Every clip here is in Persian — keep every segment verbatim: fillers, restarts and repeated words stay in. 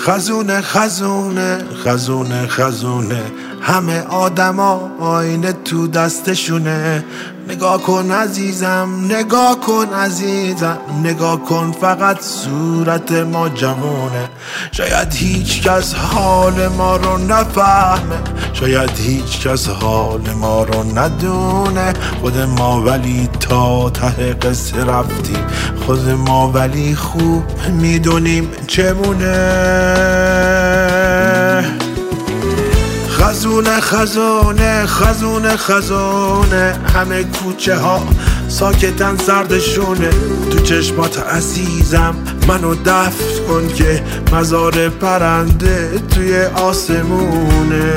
خزونه خزونه خزونه خزونه همه آدما آینه تو دستشونه. نگاه کن عزیزم نگاه کن عزیزم نگاه کن فقط صورت ما جوونه. شاید هیچ کس حال ما رو نفهمه، شاید هیچ کس حال ما رو ندونه. خود ما ولی تا ته قصه رفتیم، خود ما ولی خوب میدونیم چمونه. خزونه خزونه خزونه خزونه همه کوچه ها ساکتن سردشونه. تو چشمات عزیزم منو دفن کن که مزار پرنده توی آسمونه.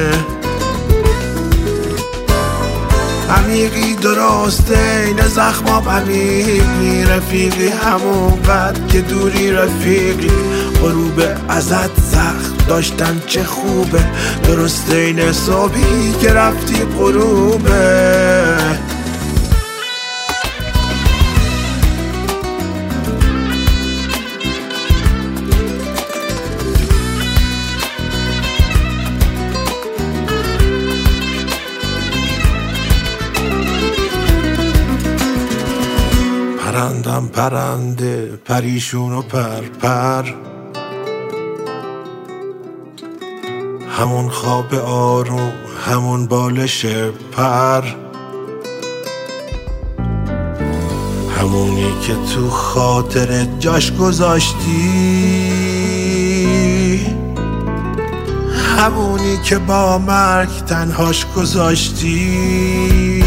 عمیقی درسته این زخمام عمیقی، رفیقی همون قد که دوری رفیقی. غروب ازت زخم داشتن چه خوبه، درسته این صبحی که رفتی غروبه. پرندم پرنده پریشون و پر پر، همون خواب آروم همون بالش پر، همونی که تو خاطر جاش گذاشتی، همونی که با مرگ تنهاش گذاشتی.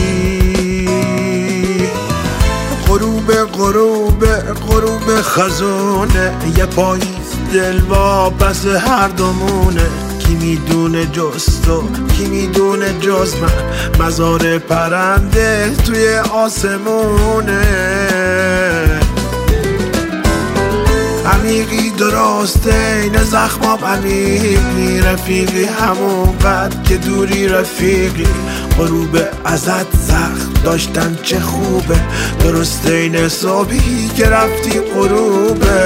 غروب غروب غروب خزونه یه پاییز دل واپس هر دومونه. کی میدونه جز تو کی میدونه جز من، مزار پرنده توی آسمونه. عمیقی درسته این زخمام عمیقی، رفیقی همون قد که دوری رفیقی. غروب ازت زخم داشتن چه خوبه، درسته این صبحی که رفتی غروبه.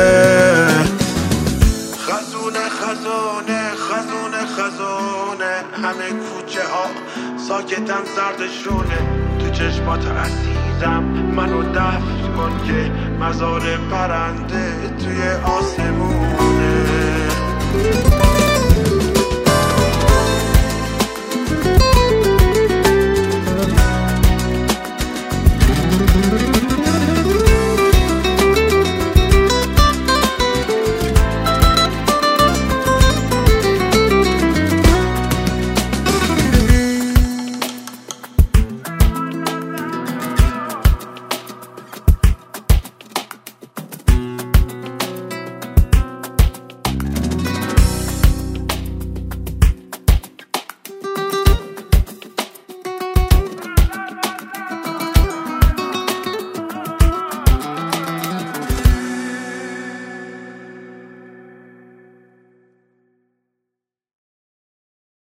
خزونه خزونه خزونه خزونه همه کوچه ها ساکتن سردشونه. تو چشمات عزیزم منو دفن کن که مزار پرنده توی آسمونه.